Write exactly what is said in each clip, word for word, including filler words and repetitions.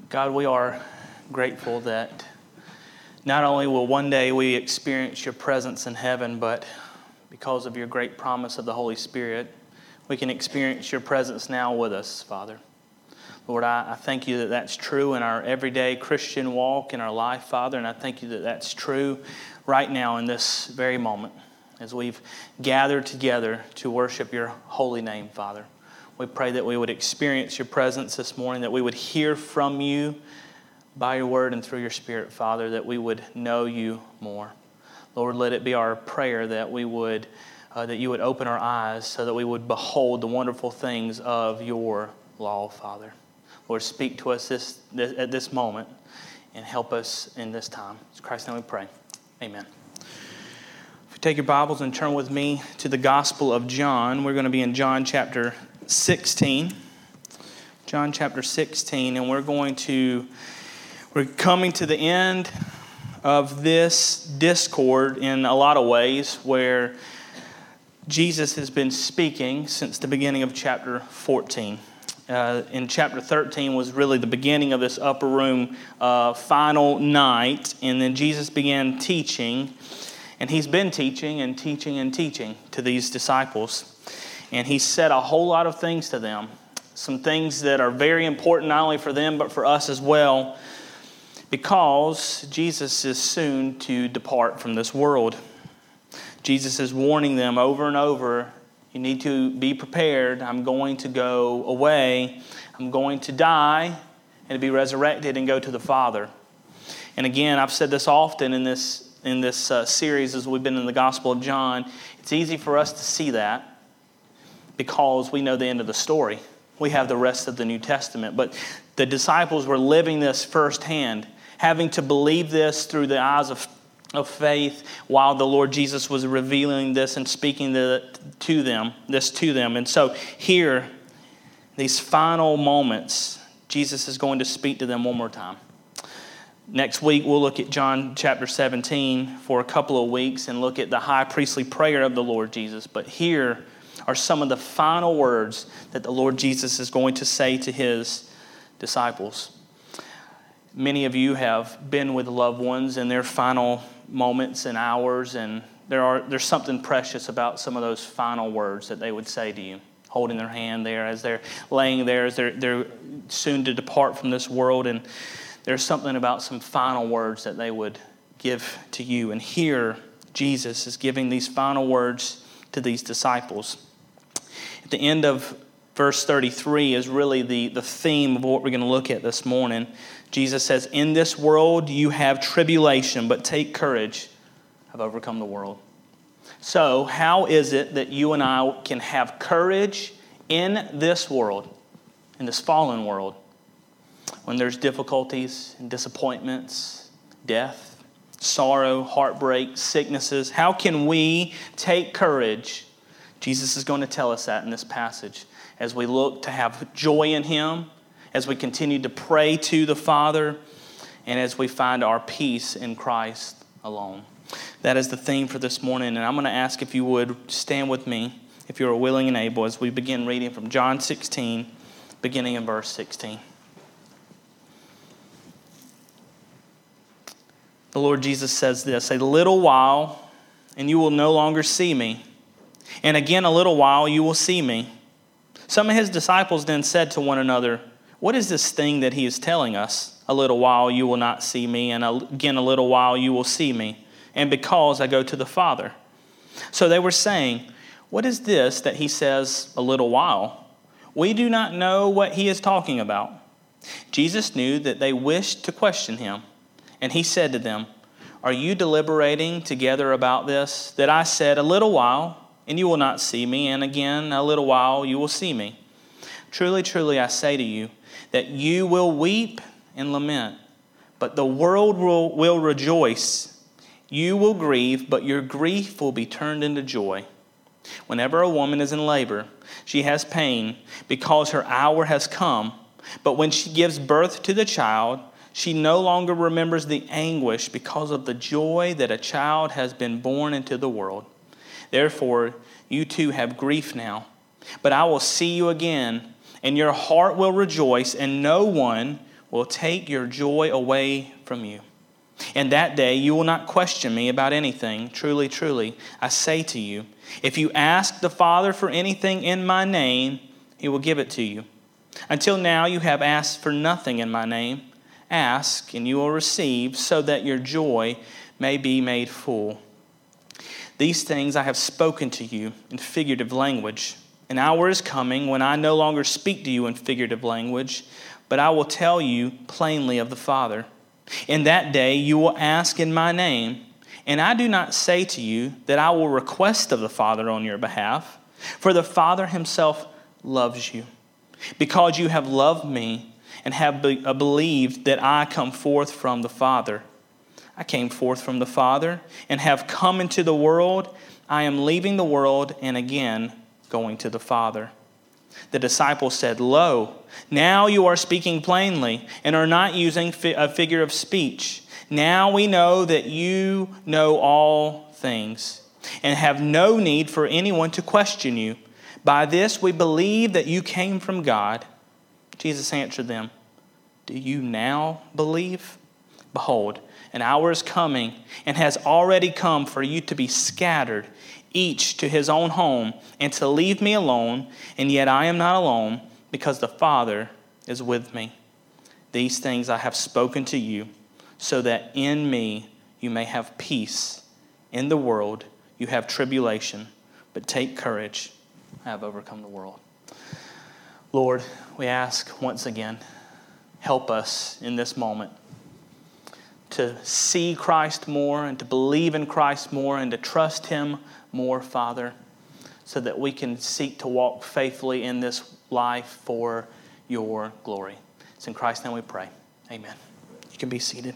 God, we are grateful that not only will one day we experience your presence in heaven, but because of your great promise of the Holy Spirit, we can experience your presence now with us, Father. Lord, I, I thank you that that's true in our everyday Christian walk in our life, Father, and I thank you that that's true right now in this very moment as we've gathered together to worship your holy name, Father. We pray that we would experience your presence this morning, that we would hear from you by your word and through your Spirit, Father, that we would know you more. Lord, let it be our prayer that we would, uh, that you would open our eyes so that we would behold the wonderful things of your law, Father. Lord, speak to us this, this at this moment and help us in this time. In Christ's name we pray. Amen. If you take your Bibles and turn with me to the Gospel of John, we're going to be in John chapter sixteen. John chapter sixteen, and we're going to, we're coming to the end of this discord in a lot of ways where Jesus has been speaking since the beginning of chapter fourteen. Uh, in chapter thirteen was really the beginning of this upper room uh, final night, and then Jesus began teaching, and he's been teaching and teaching and teaching to these disciples. And he said a whole lot of things to them, some things that are very important not only for them but for us as well, because Jesus is soon to depart from this world. Jesus is warning them over and over, you need to be prepared. I'm going to go away. I'm going to die and to be resurrected and go to the Father. And again, I've said this often in this, in this uh, series as we've been in the Gospel of John. It's easy for us to see that, because we know the end of the story. We have the rest of the New Testament. But the disciples were living this firsthand, having to believe this through the eyes of, of faith while the Lord Jesus was revealing this and speaking the, to them, this to them. And so here, these final moments, Jesus is going to speak to them one more time. Next week, we'll look at John chapter seventeen for a couple of weeks and look at the high priestly prayer of the Lord Jesus. But here are some of the final words that the Lord Jesus is going to say to his disciples. Many of you have been with loved ones in their final moments and hours, and there are there's something precious about some of those final words that they would say to you, holding their hand there as they're laying there, as they're, they're soon to depart from this world, and there's something about some final words that they would give to you. And here, Jesus is giving these final words to these disciples. At the end of verse thirty-three is really the, the theme of what we're going to look at this morning. Jesus says, in this world you have tribulation, but take courage, I've overcome the world. So how is it that you and I can have courage in this world, in this fallen world, when there's difficulties and disappointments, death, sorrow, heartbreak, sicknesses? How can we take courage? Jesus is going to tell us that in this passage as we look to have joy in him, as we continue to pray to the Father, and as we find our peace in Christ alone. That is the theme for this morning, and I'm going to ask if you would stand with me, if you are willing and able, as we begin reading from John sixteen, beginning in verse sixteen. The Lord Jesus says this, a little while, and you will no longer see me. And again, a little while, you will see me. Some of his disciples then said to one another, what is this thing that he is telling us? A little while, you will not see me, and again, a little while, you will see me. And because I go to the Father. So they were saying, what is this that he says, a little while? We do not know what he is talking about. Jesus knew that they wished to question him. And he said to them, are you deliberating together about this? That I said, a little while, and you will not see me, and again, a little while, you will see me. Truly, truly, I say to you, that you will weep and lament, but the world will, will rejoice. You will grieve, but your grief will be turned into joy. Whenever a woman is in labor, she has pain because her hour has come. But when she gives birth to the child, she no longer remembers the anguish because of the joy that a child has been born into the world. Therefore, you too have grief now, but I will see you again, and your heart will rejoice, and no one will take your joy away from you. And that day you will not question me about anything. Truly, truly, I say to you, if you ask the Father for anything in my name, he will give it to you. Until now you have asked for nothing in my name. Ask, and you will receive, so that your joy may be made full. These things I have spoken to you in figurative language. An hour is coming when I no longer speak to you in figurative language, but I will tell you plainly of the Father. In that day you will ask in my name, and I do not say to you that I will request of the Father on your behalf, for the Father himself loves you, because you have loved me and have be- believed that I come forth from the Father. I came forth from the Father and have come into the world. I am leaving the world and again going to the Father. The disciples said, Lo, now you are speaking plainly and are not using a figure of speech. Now we know that you know all things and have no need for anyone to question you. By this we believe that you came from God. Jesus answered them, Do you now believe? Behold, an hour is coming and has already come for you to be scattered, each to his own home, and to leave me alone, and yet I am not alone, because the Father is with me. These things I have spoken to you, so that in me you may have peace. In the world you have tribulation, but take courage, I have overcome the world. Lord, we ask once again, help us in this moment to see Christ more and to believe in Christ more and to trust him more, Father, so that we can seek to walk faithfully in this life for your glory. It's in Christ's name we pray. Amen. You can be seated.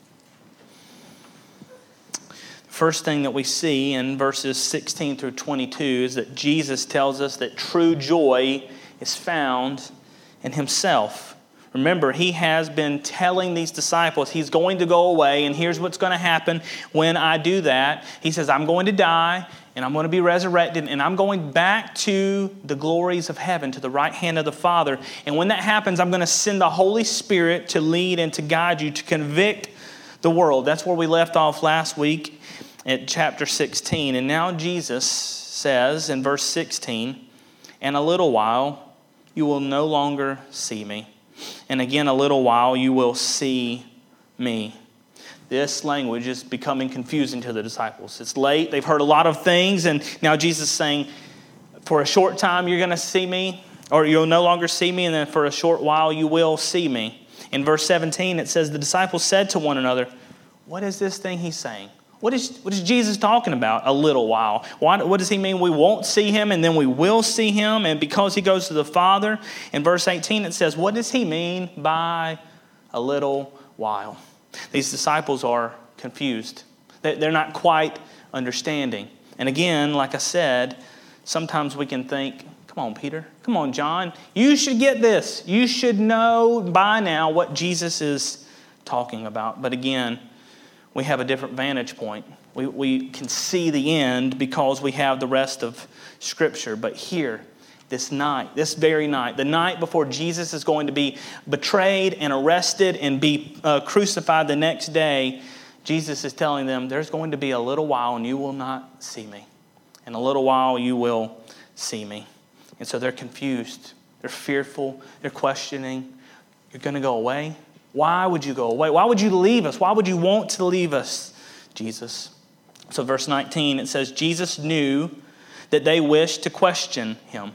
The first thing that we see in verses sixteen through twenty-two is that Jesus tells us that true joy is found in himself. Remember, he has been telling these disciples he's going to go away, and here's what's going to happen when I do that. He says, I'm going to die, and I'm going to be resurrected, and I'm going back to the glories of heaven, to the right hand of the Father. And when that happens, I'm going to send the Holy Spirit to lead and to guide you, to convict the world. That's where we left off last week at chapter sixteen. And now Jesus says in verse sixteen, in a little while you will no longer see me. And again, a little while you will see me. This language is becoming confusing to the disciples. It's late. They've heard a lot of things. And now Jesus is saying, for a short time you're going to see me, or you'll no longer see me. And then for a short while you will see me. In verse seventeen, it says, the disciples said to one another, what is this thing he's saying? What is, what is Jesus talking about? A little while. Why, what does he mean? We won't see him and then we will see him. And because he goes to the Father. In verse eighteen it says, what does he mean by a little while? These disciples are confused. They're not quite understanding. And again, like I said, sometimes we can think, come on, Peter. Come on, John. You should get this. You should know by now what Jesus is talking about. But again, we have a different vantage point. We, we can see the end because we have the rest of Scripture. But here, this night, this very night, the night before Jesus is going to be betrayed and arrested and be uh, crucified the next day, Jesus is telling them, there's going to be a little while and you will not see me. In a little while you will see me. And so they're confused. They're fearful. They're questioning. You're going to go away? Why would you go away? Why would you leave us? Why would you want to leave us, Jesus? So verse nineteen, it says, Jesus knew that they wished to question him.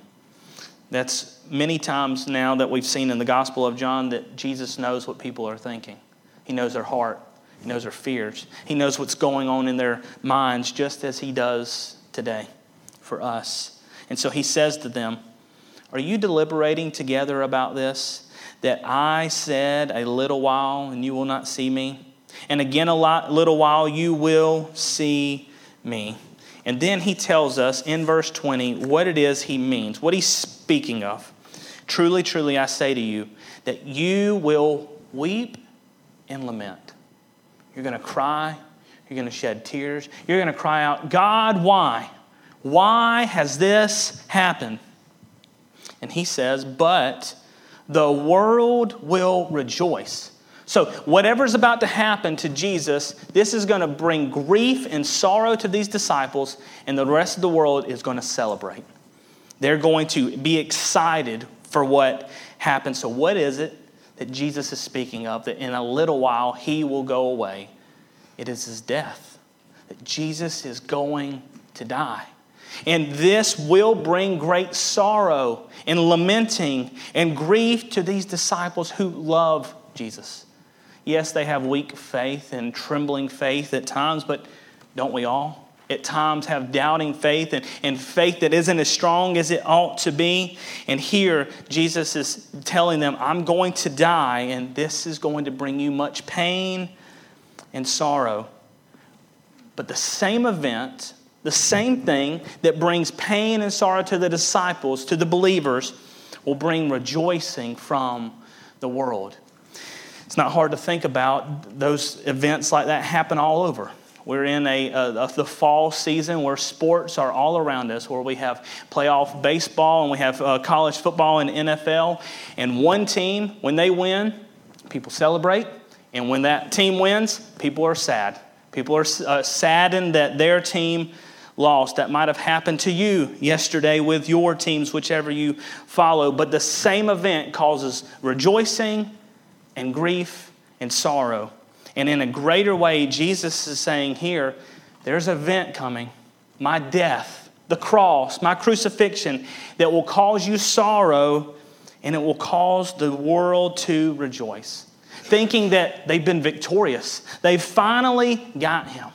That's many times now that we've seen in the Gospel of John that Jesus knows what people are thinking. He knows their heart. He knows their fears. He knows what's going on in their minds just as he does today for us. And so he says to them, are you deliberating together about this? That I said a little while and you will not see me. And again a lot, little while you will see me. And then he tells us in verse twenty what it is he means, what he's speaking of. Truly, truly, I say to you that you will weep and lament. You're going to cry. You're going to shed tears. You're going to cry out, God, why? Why has this happened? And he says, but the world will rejoice. So whatever's about to happen to Jesus, this is going to bring grief and sorrow to these disciples, and the rest of the world is going to celebrate. They're going to be excited for what happens. So what is it that Jesus is speaking of, that in a little while he will go away? It is his death, that Jesus is going to die. And this will bring great sorrow and lamenting and grief to these disciples who love Jesus. Yes, they have weak faith and trembling faith at times, but don't we all? At times have doubting faith and, and faith that isn't as strong as it ought to be. And here, Jesus is telling them, I'm going to die, and this is going to bring you much pain and sorrow. But the same event, the same thing that brings pain and sorrow to the disciples, to the believers, will bring rejoicing from the world. It's not hard to think about. Those events like that happen all over. We're in a, a, the fall season where sports are all around us, where we have playoff baseball and we have uh, college football and N F L. And one team, when they win, people celebrate. And when that team wins, people are sad. People are uh, saddened that their team lost. That might have happened to you yesterday with your teams, whichever you follow. But the same event causes rejoicing and grief and sorrow. And in a greater way, Jesus is saying here, there's an event coming, my death, the cross, my crucifixion, that will cause you sorrow, and it will cause the world to rejoice, thinking that they've been victorious. They've finally got him.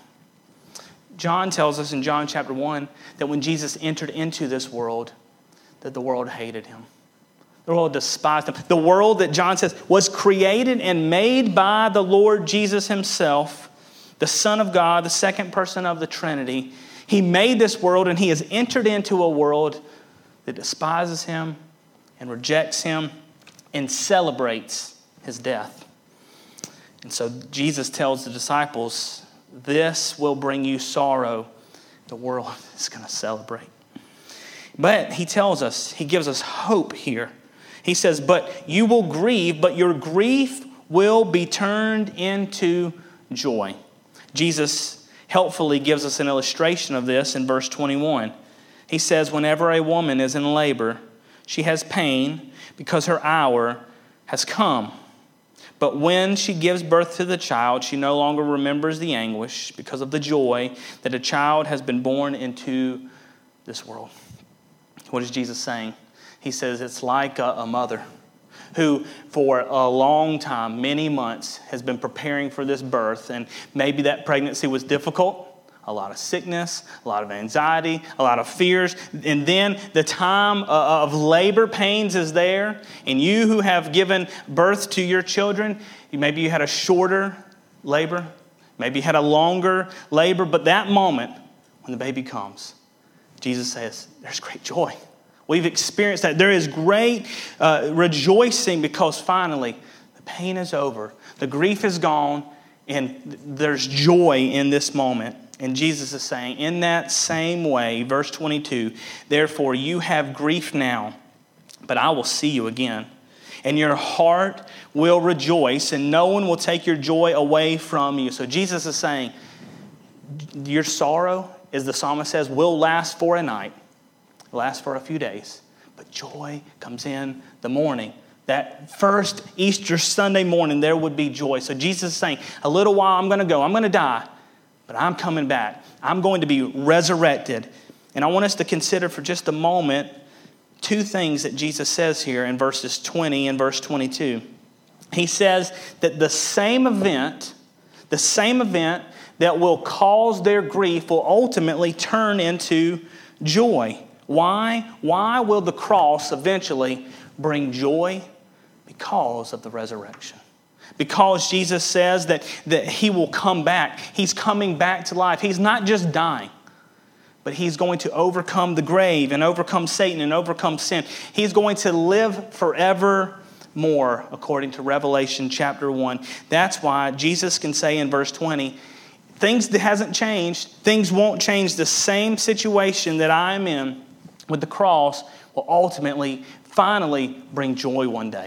John tells us in John chapter one that when Jesus entered into this world, that the world hated him. The world despised him. The world that John says was created and made by the Lord Jesus himself, the Son of God, the second person of the Trinity. He made this world, and he has entered into a world that despises him and rejects him and celebrates his death. And so Jesus tells the disciples, this will bring you sorrow. The world is going to celebrate. But he tells us, he gives us hope here. He says, but you will grieve, but your grief will be turned into joy. Jesus helpfully gives us an illustration of this in verse twenty-one. He says, whenever a woman is in labor, she has pain because her hour has come. But when she gives birth to the child, she no longer remembers the anguish because of the joy that a child has been born into this world. What is Jesus saying? He says it's like a, a mother who for a long time, many months, has been preparing for this birth. And maybe that pregnancy was difficult. A lot of sickness, a lot of anxiety, a lot of fears. And then the time of labor pains is there. And you who have given birth to your children, maybe you had a shorter labor. Maybe you had a longer labor. But that moment when the baby comes, Jesus says, there's great joy. We've experienced that. There is great uh, rejoicing because finally the pain is over. The grief is gone. And there's joy in this moment. And Jesus is saying, in that same way, verse twenty-two, therefore you have grief now, but I will see you again. And your heart will rejoice, and no one will take your joy away from you. So Jesus is saying, your sorrow, as the psalmist says, will last for a night, last for a few days. But joy comes in the morning. That first Easter Sunday morning, there would be joy. So Jesus is saying, a little while I'm going to go. I'm going to die, but I'm coming back. I'm going to be resurrected. And I want us to consider for just a moment two things that Jesus says here in verses twenty and verse twenty-two. He says that the same event, the same event that will cause their grief will ultimately turn into joy. Why? Why will the cross eventually bring joy? Because of the resurrection. Because Jesus says that, that he will come back. He's coming back to life. He's not just dying, but he's going to overcome the grave and overcome Satan and overcome sin. He's going to live forevermore, according to Revelation chapter one. That's why Jesus can say in verse twenty, things that hasn't changed, things won't change. The same situation that I'm in with the cross will ultimately, finally bring joy one day.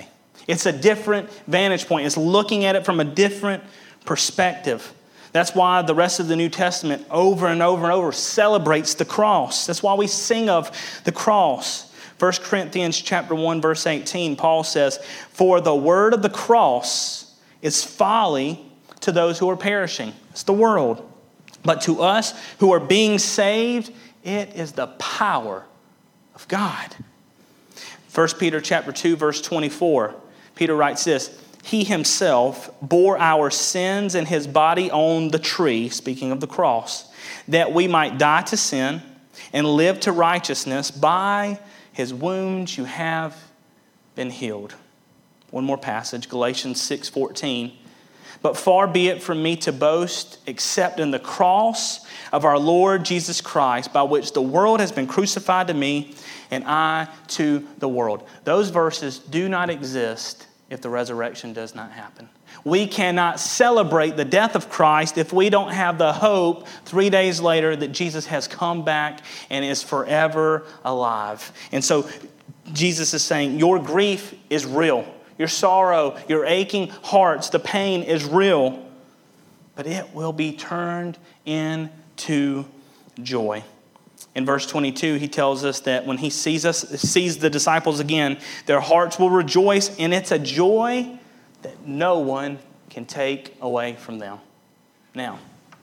It's a different vantage point. It's looking at it from a different perspective. That's why the rest of the New Testament over and over and over celebrates the cross. That's why we sing of the cross. First Corinthians chapter one, verse eighteen, Paul says, "For the word of the cross is folly to those who are perishing." It's the world. "But to us who are being saved, it is the power of God." First Peter chapter two, verse twenty-four, Peter writes this, "He himself bore our sins in his body on the tree," speaking of the cross, "that we might die to sin and live to righteousness. By his wounds you have been healed." One more passage, Galatians six fourteen. "But far be it from me to boast except in the cross of our Lord Jesus Christ, by which the world has been crucified to me and I to the world." Those verses do not exist if the resurrection does not happen. We cannot celebrate the death of Christ if we don't have the hope three days later that Jesus has come back and is forever alive. And so Jesus is saying, your grief is real. Your sorrow, your aching hearts, the pain is real. But it will be turned into joy. In verse twenty-two, he tells us that when he sees us, sees the disciples again, their hearts will rejoice, and it's a joy that no one can take away from them. Now,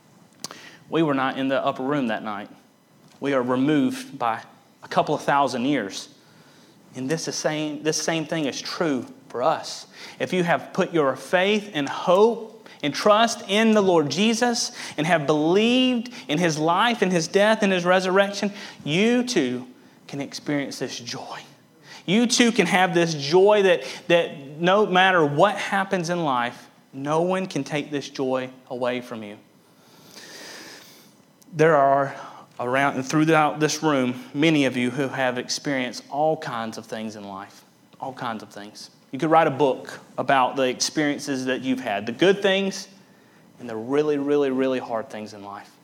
we were not in the upper room that night. We are removed by a couple of thousand years. And this is saying, this same thing is true for us. If you have put your faith and hope and trust in the Lord Jesus and have believed in his life and his death and his resurrection, you too can experience this joy. You too can have this joy that, that no matter what happens in life, no one can take this joy away from you. There are around and throughout this room many of you who have experienced all kinds of things in life. All kinds of things. You could write a book about the experiences that you've had, the good things and the really, really, really hard things in life.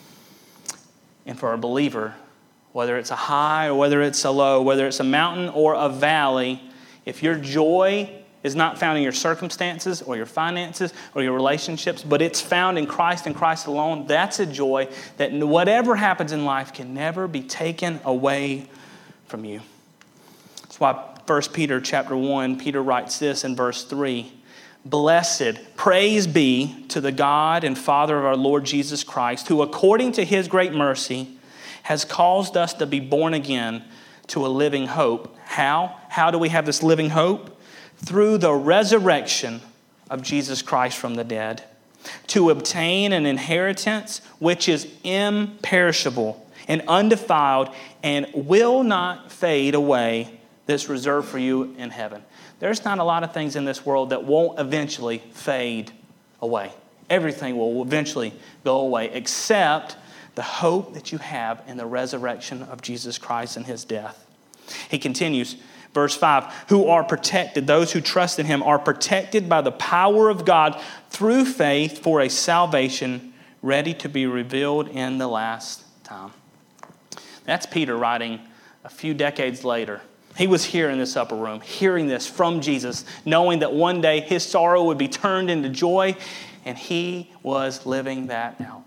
And for a believer, whether it's a high or whether it's a low, whether it's a mountain or a valley, if your joy is not found in your circumstances or your finances or your relationships, but it's found in Christ and Christ alone, that's a joy that whatever happens in life can never be taken away from you. That's why First Peter chapter one, Peter writes this in verse three. "Blessed, praise be to the God and Father of our Lord Jesus Christ, who according to his great mercy has caused us to be born again to a living hope." How? How do we have this living hope? "Through the resurrection of Jesus Christ from the dead, to obtain an inheritance which is imperishable and undefiled and will not fade away, that's reserved for you in heaven." There's not a lot of things in this world that won't eventually fade away. Everything will eventually go away except the hope that you have in the resurrection of Jesus Christ and his death. He continues, verse five, "Who are protected, those who trust in him are protected by the power of God through faith for a salvation ready to be revealed in the last time." That's Peter writing a few decades later. He was here in this upper room, hearing this from Jesus, knowing that one day his sorrow would be turned into joy, and he was living that out.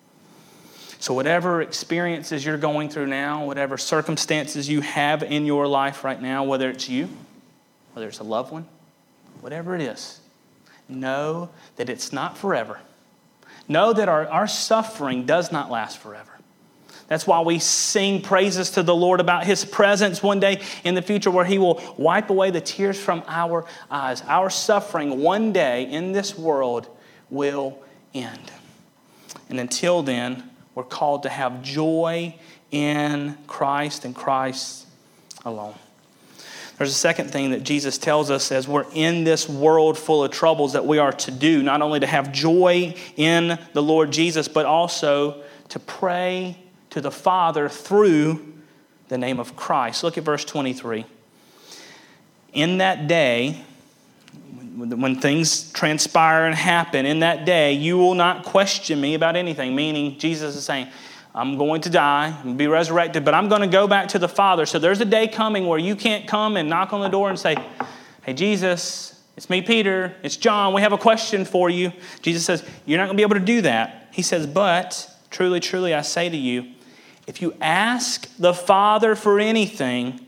So whatever experiences you're going through now, whatever circumstances you have in your life right now, whether it's you, whether it's a loved one, whatever it is, know that it's not forever. Know that our, our suffering does not last forever. That's why we sing praises to the Lord about his presence one day in the future where he will wipe away the tears from our eyes. Our suffering one day in this world will end. And until then, we're called to have joy in Christ and Christ alone. There's a second thing that Jesus tells us as we're in this world full of troubles that we are to do, not only to have joy in the Lord Jesus, but also to pray to the Father through the name of Christ. Look at verse twenty-three. "In that day," when things transpire and happen, "in that day you will not question me about anything." Meaning Jesus is saying, I'm going to die and be resurrected, but I'm going to go back to the Father. So there's a day coming where you can't come and knock on the door and say, hey, Jesus, it's me, Peter, it's John, we have a question for you. Jesus says, you're not going to be able to do that. He says, but truly, truly, I say to you, if you ask the Father for anything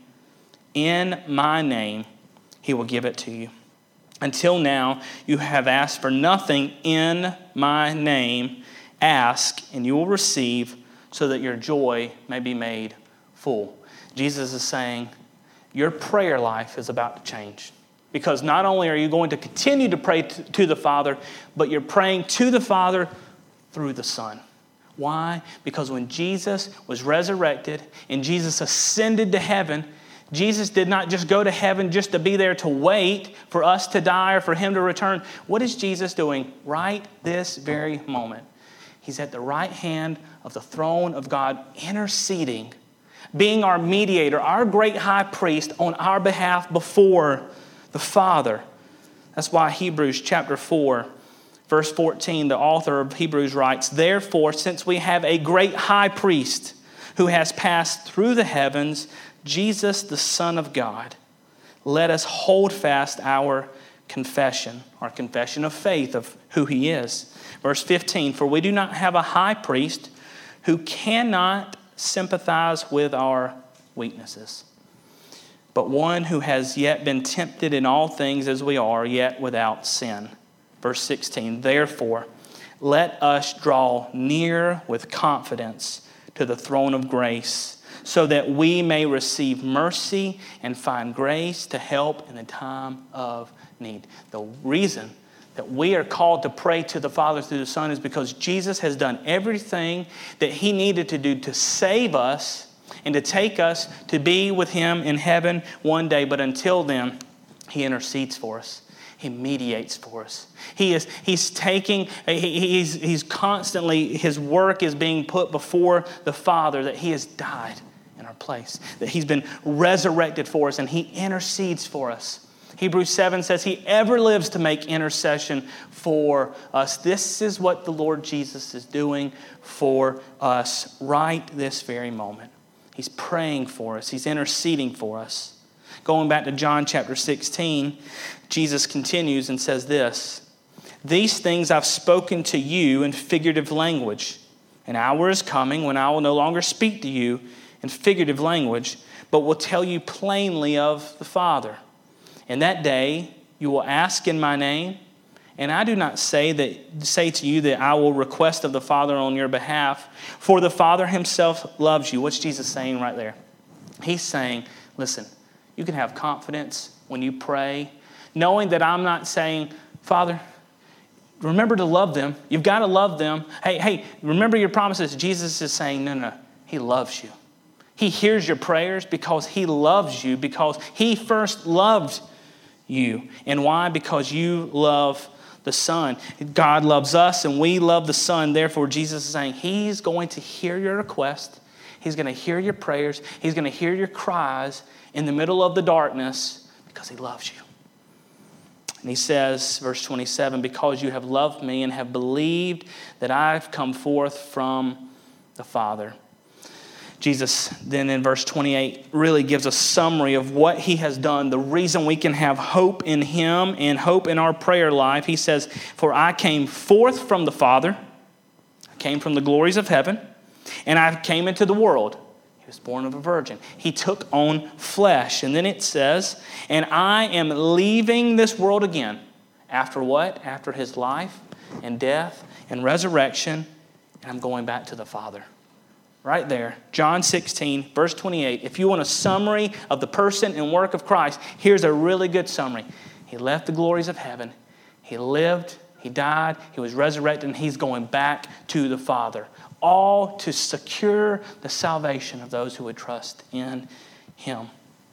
in my name, he will give it to you. Until now, you have asked for nothing in my name. Ask, and you will receive, so that your joy may be made full. Jesus is saying, your prayer life is about to change. Because not only are you going to continue to pray to the Father, but you're praying to the Father through the Son. Why? Because when Jesus was resurrected and Jesus ascended to heaven, Jesus did not just go to heaven just to be there to wait for us to die or for him to return. What is Jesus doing right this very moment? He's at the right hand of the throne of God, interceding, being our mediator, our great high priest on our behalf before the Father. That's why Hebrews chapter four, verse fourteen, the author of Hebrews writes, therefore, since we have a great high priest who has passed through the heavens, Jesus, the Son of God, let us hold fast our confession, our confession of faith of who he is. Verse fifteen, for we do not have a high priest who cannot sympathize with our weaknesses, but one who has yet been tempted in all things as we are, yet without sin. Verse sixteen, therefore, let us draw near with confidence to the throne of grace, so that we may receive mercy and find grace to help in the time of need. The reason that we are called to pray to the Father through the Son is because Jesus has done everything that he needed to do to save us and to take us to be with him in heaven one day. But until then, he intercedes for us. He mediates for us. He is, he's taking, he, he's, he's constantly, his work is being put before the Father, that he has died in our place, that he's been resurrected for us, and he intercedes for us. Hebrews seven says he ever lives to make intercession for us. This is what the Lord Jesus is doing for us right this very moment. He's praying for us. He's interceding for us. Going back to John chapter sixteen, Jesus continues and says this, these things I've spoken to you in figurative language. An hour is coming when I will no longer speak to you in figurative language, but will tell you plainly of the Father. In that day you will ask in my name, and I do not say that say to you that I will request of the Father on your behalf, for the Father himself loves you. What's Jesus saying right there? He's saying, listen, you can have confidence when you pray, knowing that I'm not saying, Father, remember to love them. You've got to love them. Hey, hey, remember your promises. Jesus is saying, no, no, he loves you. He hears your prayers because he loves you, because he first loved you. And why? Because you love the Son. God loves us and we love the Son. Therefore, Jesus is saying he's going to hear your request. He's going to hear your prayers. He's going to hear your cries in the middle of the darkness because he loves you. And he says, verse twenty-seven, because you have loved me and have believed that I've come forth from the Father. Jesus then in verse twenty-eight really gives a summary of what he has done, the reason we can have hope in him and hope in our prayer life. He says, for I came forth from the Father, I came from the glories of heaven, and I came into the world. He was born of a virgin. He took on flesh. And then it says, and I am leaving this world again. After what? After his life and death and resurrection, and I'm going back to the Father. Right there, John sixteen, verse twenty-eight. If you want a summary of the person and work of Christ, here's a really good summary. He left the glories of heaven. He lived, he died, he was resurrected, and he's going back to the Father. All to secure the salvation of those who would trust in him.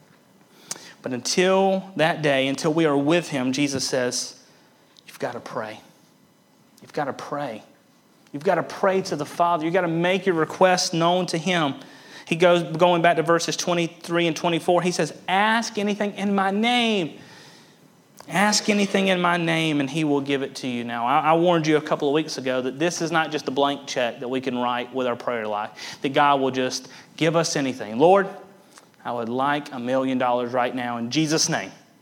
But until that day, until we are with him, Jesus says, you've got to pray. You've got to pray. You've got to pray to the Father. You've got to make your requests known to him. He goes, going back to verses twenty-three and twenty-four, he says, ask anything in my name. Ask anything in my name and he will give it to you. Now, I, I warned you a couple of weeks ago that this is not just a blank check that we can write with our prayer life. That God will just give us anything. Lord, I would like a million dollars right now in Jesus' name.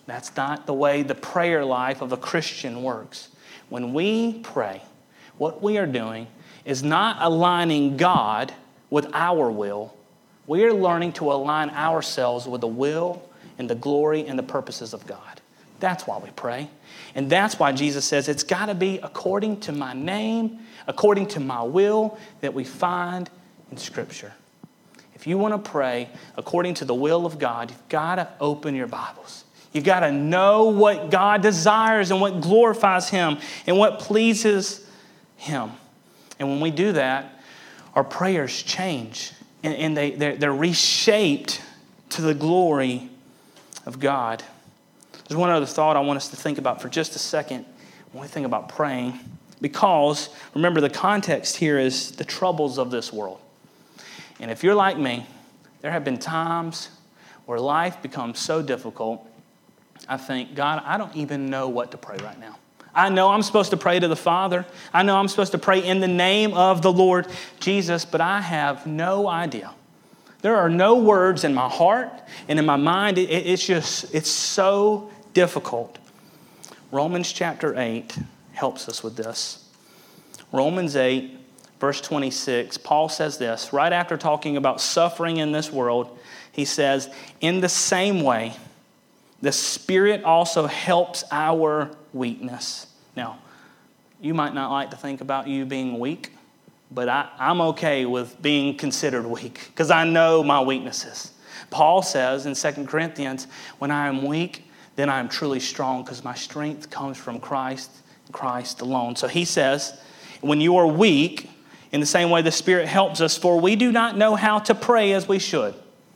That's not the way the prayer life of a Christian works. When we pray, what we are doing is not aligning God with our will. We are learning to align ourselves with the will and the glory and the purposes of God. That's why we pray. And that's why Jesus says it's got to be according to my name, according to my will that we find in Scripture. If you want to pray according to the will of God, you've got to open your Bibles. You've got to know what God desires and what glorifies Him and what pleases Him. And when we do that, our prayers change and, and they, they're, they're reshaped to the glory of God. There's one other thought I want us to think about for just a second when we think about praying. Because, remember, the context here is the troubles of this world. And if you're like me, there have been times where life becomes so difficult, I think, God, I don't even know what to pray right now. I know I'm supposed to pray to the Father. I know I'm supposed to pray in the name of the Lord Jesus, but I have no idea. There are no words in my heart and in my mind. It, it's just, it's so difficult. Romans chapter eight helps us with this. Romans eight, verse twenty-six, Paul says this, right after talking about suffering in this world, he says, in the same way, the Spirit also helps our weakness. Now, you might not like to think about you being weak, but I, I'm okay with being considered weak because I know my weaknesses. Paul says in Second Corinthians, when I am weak, then I am truly strong because my strength comes from Christ and Christ alone. So he says, when you are weak, in the same way the Spirit helps us, for we do not know how to pray as we should.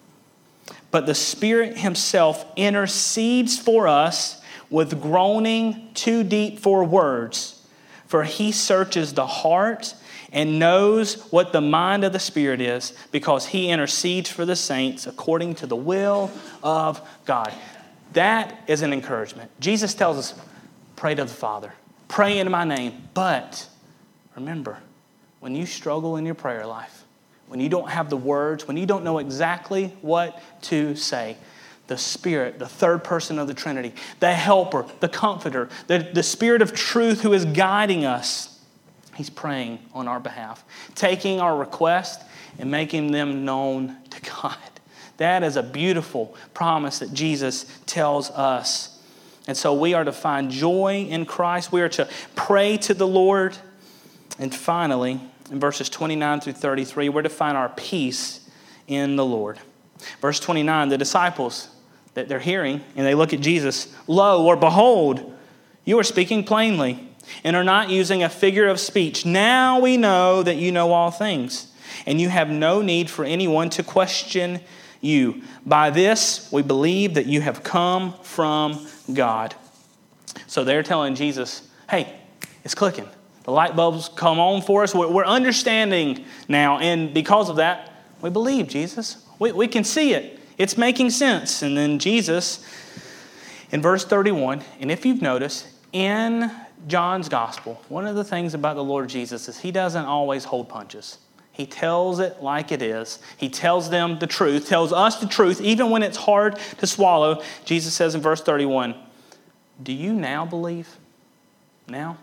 But the Spirit Himself intercedes for us with groaning too deep for words. For He searches the heart and knows what the mind of the Spirit is, because He intercedes for the saints according to the will of God. That is an encouragement. Jesus tells us, pray to the Father. Pray in my name. But remember, when you struggle in your prayer life, when you don't have the words, when you don't know exactly what to say, the Spirit, the third person of the Trinity, the Helper, the Comforter, the, the Spirit of truth who is guiding us, He's praying on our behalf, taking our request and making them known to God. That is a beautiful promise that Jesus tells us. And so we are to find joy in Christ. We are to pray to the Lord. And finally, in verses twenty-nine through thirty-three, we're to find our peace in the Lord. Verse twenty-nine, the disciples that they're hearing, and they look at Jesus, lo, or behold, you are speaking plainly and are not using a figure of speech. Now we know that you know all things, and you have no need for anyone to question you. By this we believe that you have come from God. So they're telling Jesus, hey, it's clicking. The light bulbs come on for us. We're understanding now. And because of that, we believe, Jesus. We, we can see it. It's making sense. And then Jesus, in verse thirty-one, and if you've noticed, in John's gospel, one of the things about the Lord Jesus is He doesn't always hold punches. He tells it like it is. He tells them the truth, tells us the truth, even when it's hard to swallow. Jesus says in verse thirty-one, do you now believe? Now?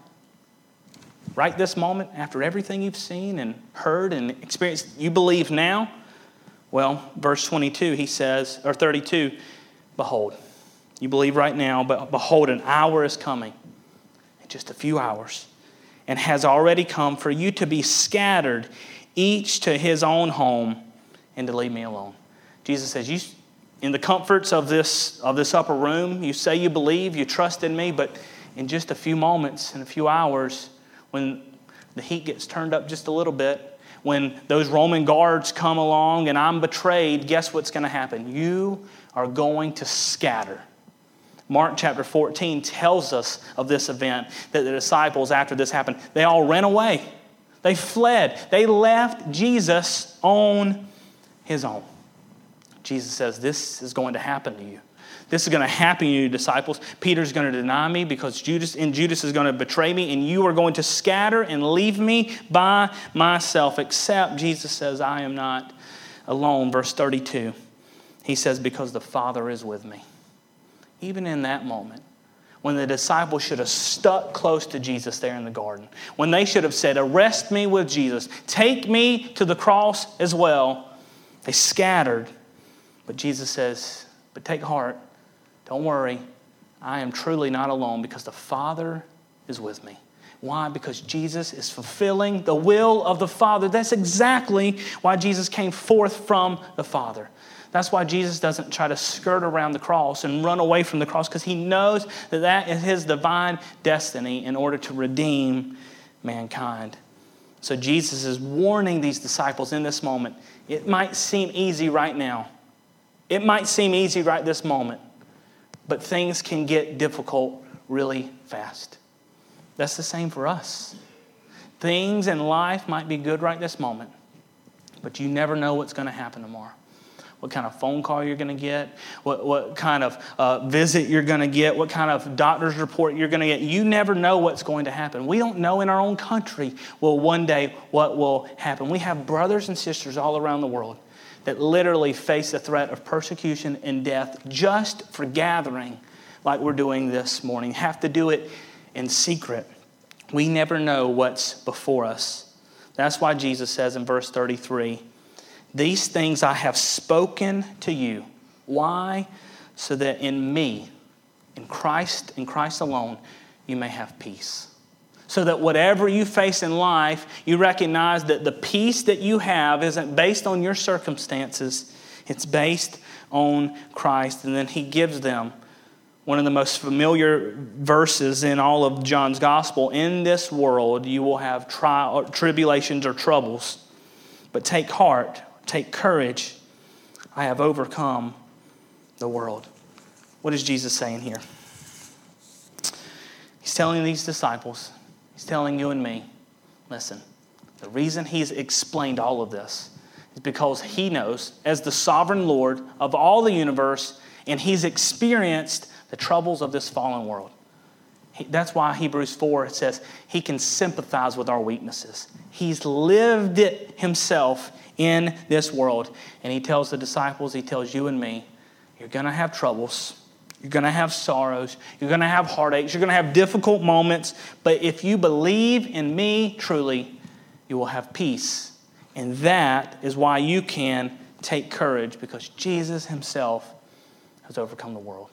Right this moment, after everything you've seen and heard and experienced, you believe now? Well, verse twenty-two, he says, or thirty-two, behold, you believe right now, but behold, an hour is coming, in just a few hours, and has already come for you to be scattered, each to his own home, and to leave me alone. Jesus says, you, in the comforts of this, of this upper room, you say you believe, you trust in me, but in just a few moments, in a few hours, when the heat gets turned up just a little bit, when those Roman guards come along and I'm betrayed, guess what's going to happen? You are going to scatter. Mark chapter fourteen tells us of this event, that the disciples, after this happened, they all ran away. They fled. They left Jesus on his own. Jesus says, this is going to happen to you. This is going to happen to you, disciples. Peter's going to deny me because Judas and Judas is going to betray me, and you are going to scatter and leave me by myself. Except Jesus says, I am not alone. Verse thirty-two, he says, because the Father is with me. even in that moment, when the disciples should have stuck close to Jesus there in the garden, when they should have said, arrest me with Jesus, take me to the cross as well, they scattered. But Jesus says, but take heart, don't worry, I am truly not alone because the Father is with me. Why? Because Jesus is fulfilling the will of the Father. That's exactly why Jesus came forth from the Father. That's why Jesus doesn't try to skirt around the cross and run away from the cross, because he knows that that is his divine destiny in order to redeem mankind. So Jesus is warning these disciples in this moment. It might seem easy right now. It might seem easy right this moment, but things can get difficult really fast. That's the same for us. Things in life might be good right this moment, but you never know what's going to happen tomorrow. What kind of phone call you're going to get, what, what kind of uh, visit you're going to get, what kind of doctor's report you're going to get. You never know what's going to happen. We don't know in our own country, well, one day what will happen. We have brothers and sisters all around the world that literally face the threat of persecution and death just for gathering like we're doing this morning. Have to do it in secret. We never know what's before us. That's why Jesus says in verse thirty-three, these things I have spoken to you. Why? So that in me, in Christ, in Christ alone, you may have peace. So that whatever you face in life, you recognize that the peace that you have isn't based on your circumstances. It's based on Christ. And then he gives them one of the most familiar verses in all of John's gospel. In this world, you will have tri- tribulations or troubles. But take heart, take courage. I have overcome the world. What is Jesus saying here? He's telling these disciples, he's telling you and me, listen, the reason he's explained all of this is because he knows, as the sovereign Lord of all the universe, and he's experienced the troubles of this fallen world. He, that's why Hebrews four says he can sympathize with our weaknesses. He's lived it himself in this world. And he tells the disciples, he tells you and me, you're going to have troubles. You're going to have sorrows. You're going to have heartaches. You're going to have difficult moments. But if you believe in me truly, you will have peace. And that is why you can take courage, because Jesus himself has overcome the world.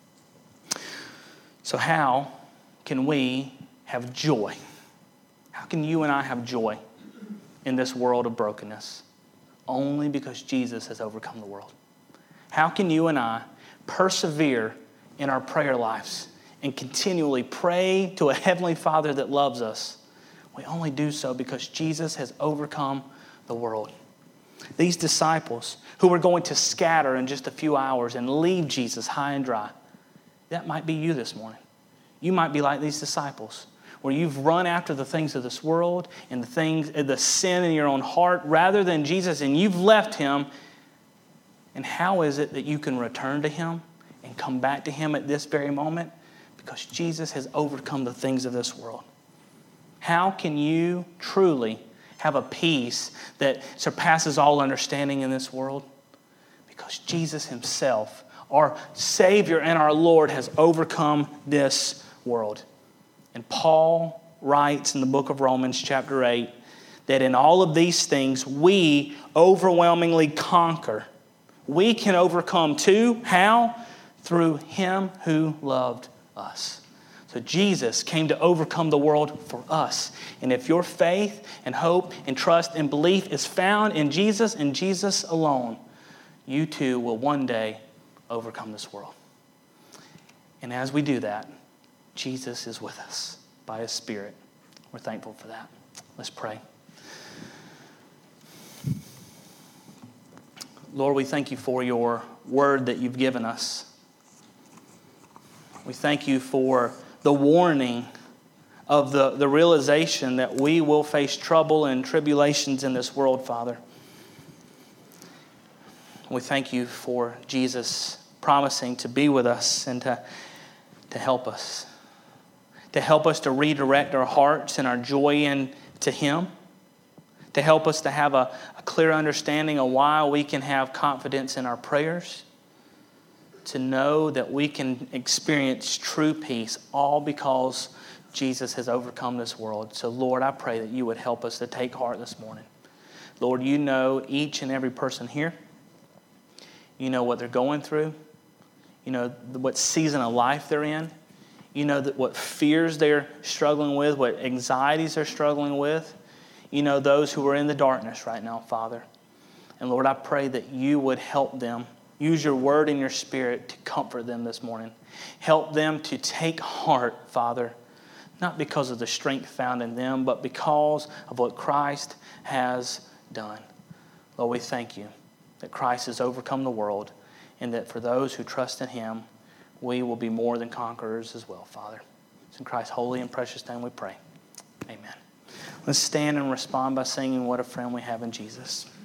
So how can we have joy? How can you and I have joy in this world of brokenness? Only because Jesus has overcome the world. How can you and I persevere in our prayer lives and continually pray to a Heavenly Father that loves us? We only do so because Jesus has overcome the world. These disciples who were going to scatter in just a few hours and leave Jesus high and dry, that might be you this morning. You might be like these disciples, where you've run after the things of this world and the things, the sin in your own heart rather than Jesus, and you've left him. And how is it that you can return to him and come back to him at this very moment? Because Jesus has overcome the things of this world. How can you truly have a peace that surpasses all understanding in this world? Because Jesus himself, our Savior and our Lord, has overcome this world. And Paul writes in the book of Romans chapter eight that in all of these things we overwhelmingly conquer. We can overcome too. How? Through him who loved us. So Jesus came to overcome the world for us. And if your faith and hope and trust and belief is found in Jesus and Jesus alone, you too will one day overcome this world. And as we do that, Jesus is with us by his Spirit. We're thankful for that. Let's pray. Lord, we thank you for your word that you've given us. We thank you for the warning of the, the realization that we will face trouble and tribulations in this world, Father. We thank you for Jesus promising to be with us and to, to help us. To help us to redirect our hearts and our joy into him. To help us to have a, a clear understanding of why we can have confidence in our prayers. to know that we can experience true peace, all because Jesus has overcome this world. So, Lord, I pray that you would help us to take heart this morning. Lord, you know each and every person here. You know what they're going through. You know what season of life they're in. You know that what fears they're struggling with, what anxieties they're struggling with. You know those who are in the darkness right now, Father. And Lord, I pray that you would help them. Use your word and your spirit to comfort them this morning. Help them to take heart, Father, not because of the strength found in them, but because of what Christ has done. Lord, we thank you that Christ has overcome the world, and that for those who trust in him, we will be more than conquerors as well, Father. It's in Christ's holy and precious name we pray. Amen. Let's stand and respond by singing What a Friend We Have in Jesus.